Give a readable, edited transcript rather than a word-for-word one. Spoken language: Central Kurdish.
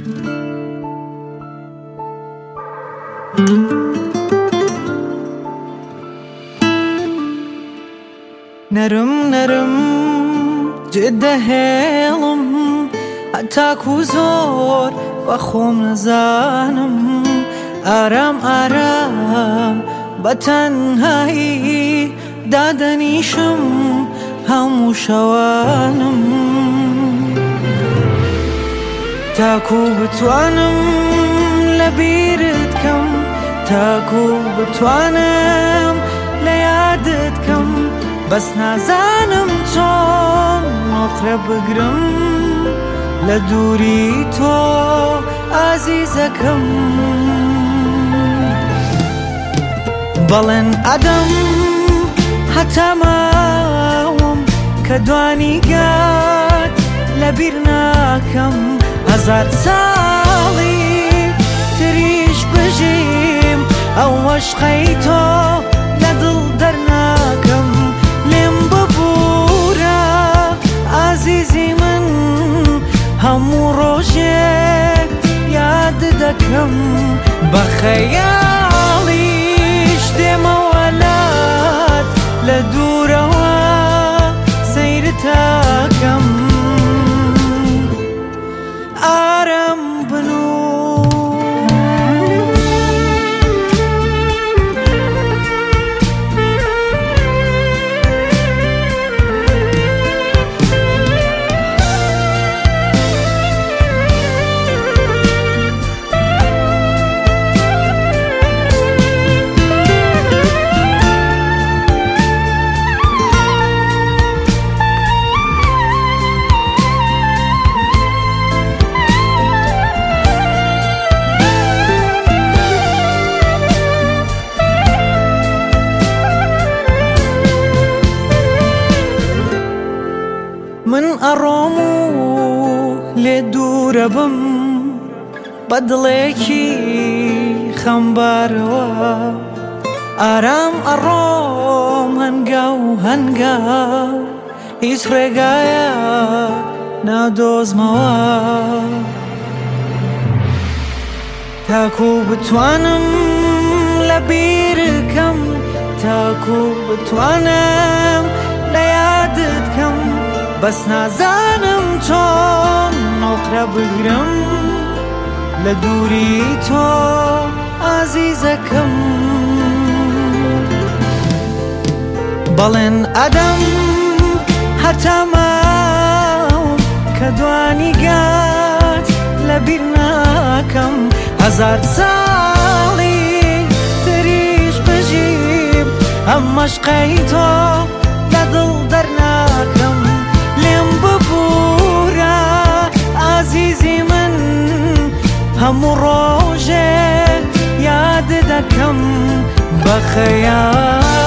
نرم نرم جده هێڵم هەتاکو زۆر بە خۆم نەزانم ئارام ئارام بە تەنهایی دادەنیشم هەموو شەوانم تاکو بتوانم لەبیرت کەم تاکو بتوانم لە یادت کەم بەس نازانم چۆن نۆخرە بگرم لە دووری تۆ ئازیزەکەم بەڵێن ئەدەم هەتا ماوەم کە دوانی گات لەبیر ناکەم هەزار ساڵی تریش بژیم ئەو عەشقەی تۆ لە دڵ دەرناکەم لێم ببوورە ئازیزی من هەموو ڕۆژێک یاد دەکەم بە خەیاڵیش دێمەوە لات لە دوورەوە سەیرتاکەم ئارام بنوو من ئەڕۆم و لێ دوورە بم بە دڵێکی خەمبارەوە ئارام ئەڕۆم هەنگا و هەنگا هیچ ڕێگایە نادۆزمەوە تاکو بتوانم لەبیرکەم تاکو بتوانم لە یادت کەم بەس نازانم چۆن نۆخرە بگرم لە دووری تۆ ئازیزەکەم بەڵێن ئەدەم هەتا ماوەم کە دوانی گات لەبیر ناکەم هەزار ساڵی تریش بژیم ئەم عەشقەی تۆ لە دڵ دەرناکەم لێم ببوورە ئازیزی من هەموو ڕۆژێک یاد دەکەم بە خەیاڵ